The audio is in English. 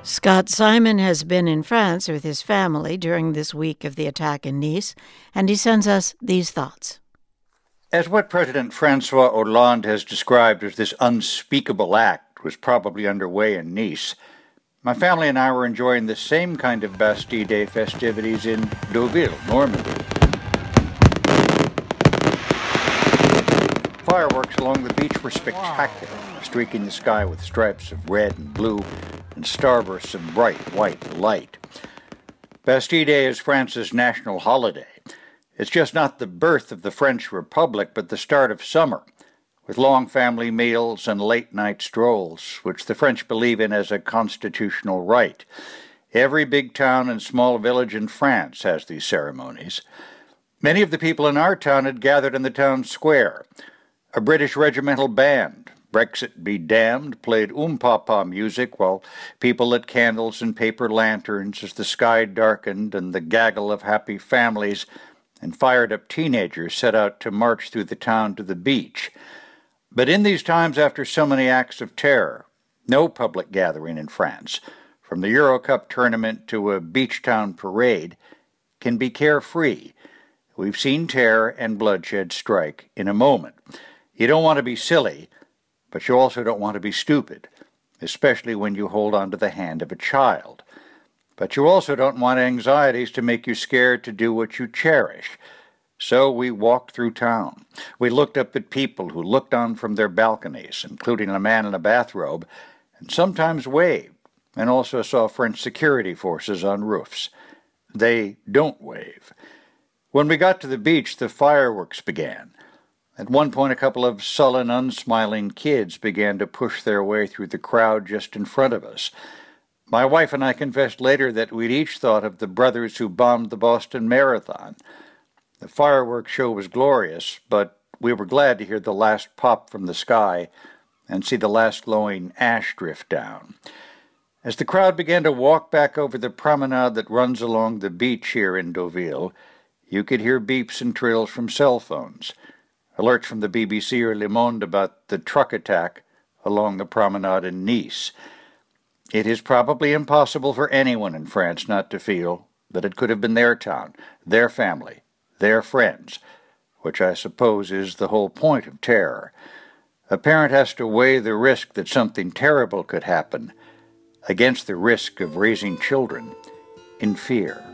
Scott Simon has been in France with his family during this week of the attack in Nice, and he sends us these thoughts. As what President Francois Hollande has described as this unspeakable act was probably underway in Nice, my family and I were enjoying the same kind of Bastille Day festivities in Deauville, Normandy. Fireworks along the beach were spectacular, streaking the sky with stripes of red and blue and starbursts of bright white light. Bastille Day is France's national holiday. It's just not the birth of the French Republic, but the start of summer, with long family meals and late-night strolls, which the French believe in as a constitutional right. Every big town and small village in France has these ceremonies. Many of the people in our town had gathered in the town square. A British regimental band, Brexit be damned, played Papa music while people lit candles and paper lanterns as the sky darkened and the gaggle of happy families and fired-up teenagers set out to march through the town to the beach. But in these times after so many acts of terror, no public gathering in France, from the Euro Cup tournament to a beach town parade, can be carefree. We've seen terror and bloodshed strike in a moment. You don't want to be silly, but you also don't want to be stupid, especially when you hold on to the hand of a child. But you also don't want anxieties to make you scared to do what you cherish. So we walked through town. We looked up at people who looked on from their balconies, including a man in a bathrobe, and sometimes waved, and also saw French security forces on roofs. They don't wave. When we got to the beach, the fireworks began. At one point, a couple of sullen, unsmiling kids began to push their way through the crowd just in front of us. My wife and I confessed later that we'd each thought of the brothers who bombed the Boston Marathon. The fireworks show was glorious, but we were glad to hear the last pop from the sky and see the last glowing ash drift down. As the crowd began to walk back over the promenade that runs along the beach here in Deauville, you could hear beeps and trills from cell phones. Alerts from the BBC or Le Monde about the truck attack along the promenade in Nice. It is probably impossible for anyone in France not to feel that it could have been their town, their family, their friends, which I suppose is the whole point of terror. A parent has to weigh the risk that something terrible could happen against the risk of raising children in fear.